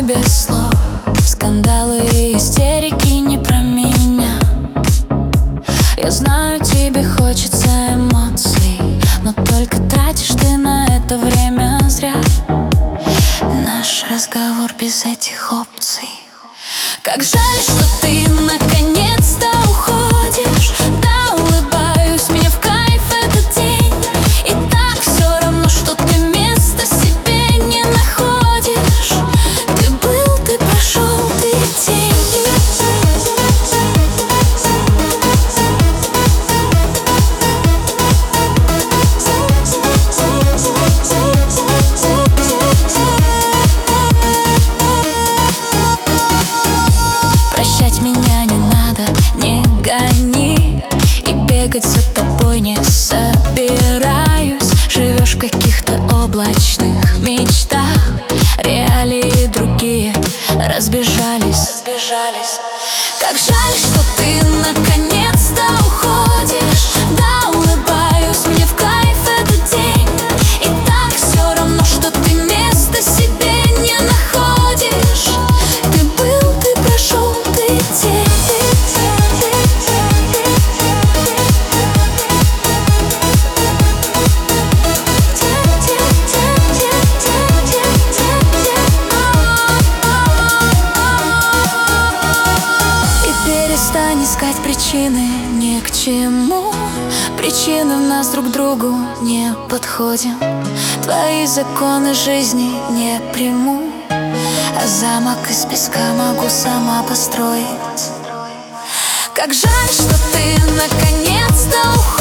без слов. Скандалы и истерики не про меня. Я знаю, тебе хочется эмоций, но только тратишь ты на это время зря. Наш разговор без этих опций. Как жаль, что ты наконец-то уходишь. Да, улыбаюсь, мне в кайф этот день. И так все равно, что ты места себе не находишь. Ты был, ты прошел, ты тень. Прощать меня не надо, не гони. И бегать за тобой не собираюсь. Живешь в каких-то облачных мечтах. Реалии другие разбежались. Как жаль, что ты наконец-то уходишь. Да, улыбаюсь, мне в кайф этот день. И так все равно, что ты места себе не находишь. Ты был, ты прошел, ты тень. Перестань искать причины ни к чему. Причины в нас друг другу не подходим. Твои законы жизни не приму, а замок из песка могу сама построить. Как жаль, что ты наконец-то уходишь.